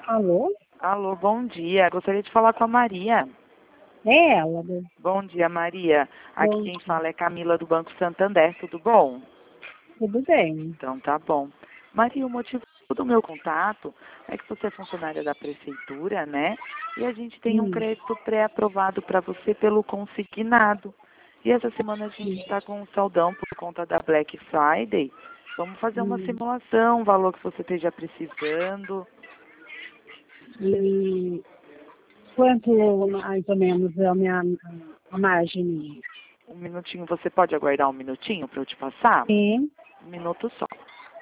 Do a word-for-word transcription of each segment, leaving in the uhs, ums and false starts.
Alô? Alô, bom dia. Gostaria de falar com a Maria. É ela, né? Bom dia, Maria. Aqui Bom quem dia. fala é Camila do Banco Santander. Tudo bom? Tudo bem. Então tá bom. Maria, o motivo do meu contato é que você é funcionária da prefeitura, né? E a gente tem um Hum, crédito pré-aprovado para você pelo consignado. E essa semana a gente hum, está com um saldão por conta da Black Friday. Vamos fazer uma hum. simulação, o valor que você esteja precisando. E quanto mais ou menos é a minha a margem? Um minutinho, você pode aguardar um minutinho para eu te passar? Sim. Um minuto só.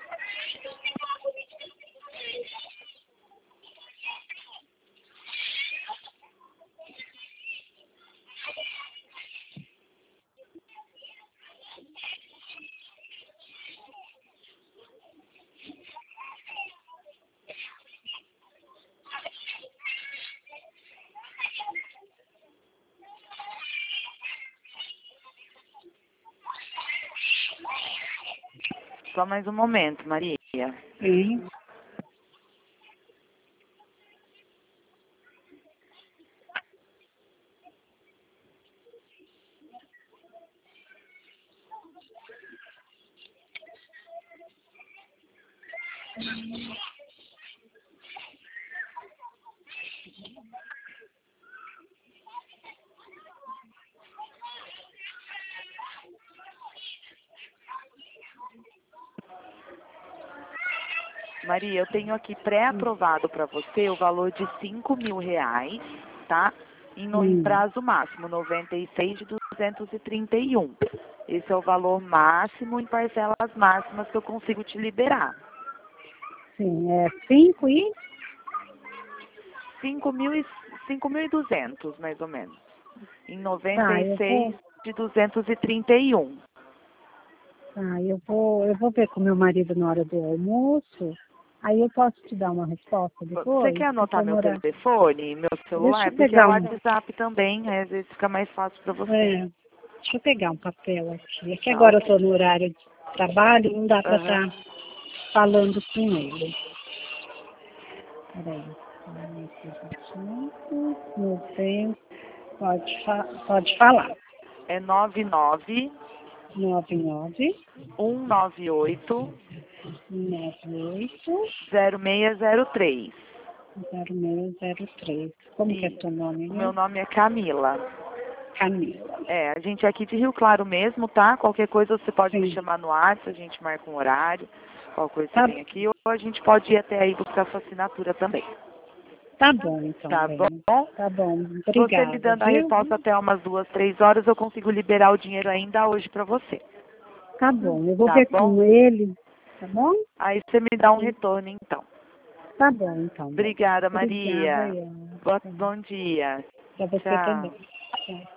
Só mais um momento, Maria. Sim. Maria, eu tenho aqui pré-aprovado para você o valor de cinco mil reais, tá? Em, no- em Hum. prazo máximo, noventa e seis de duzentos e trinta e um. Esse é o valor máximo em parcelas máximas que eu consigo te liberar. Sim, é cinco e... cinco mil e cinco mil e duzentos, mais ou menos. Em noventa Tá, e eu seis vou... de duzentos e trinta e um. Tá, eu vou... Eu vou ver com meu marido na hora do almoço. Aí eu posso te dar uma resposta Você depois? quer Se anotar for no meu horário. telefone, meu Deixa celular? eu Porque é pegar o um... WhatsApp também, aí às vezes fica mais fácil para você. É, deixa eu pegar um papel aqui. É que Tá, agora eu ok. estou no horário de trabalho, não dá para Aham. estar falando com ele. Peraí. noventa, pode, fa pode falar. É nove nove nove nove um nove oito nove oito zero seis zero três. zero seis zero três. Como que é E seu nome, o né? meu nome é Camila. Camila. É, a gente é aqui de Rio Claro mesmo, tá? Qualquer coisa você pode me Sim. chamar no WhatsApp, a gente marca um horário. Qualquer coisa você Tá, vem aqui, ou a gente pode ir até aí buscar sua assinatura também. tá bom, então, Tá bem. bom? Tá bom. Você me Obrigada, dando a viu? resposta até umas duas, três horas, eu consigo liberar o dinheiro ainda hoje pra você. Tá bom. Eu vou Tá ver bom? com ele. Tá bom? Aí você me dá um retorno então. Tá bom, então, bem. Obrigada, Obrigada, Maria. eu. Boa- Bom dia. Para você também. Tchau. Tchau.